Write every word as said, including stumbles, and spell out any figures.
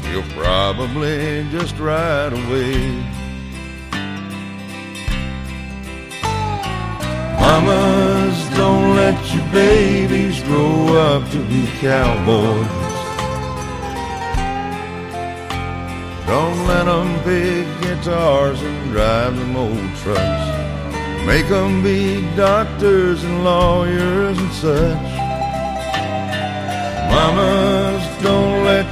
You'll probably just ride away. Mamas, don't let your babies grow up to be cowboys. Don't let them pick guitars and drive them old trucks. Make them be doctors and lawyers and such. Mamas, don't let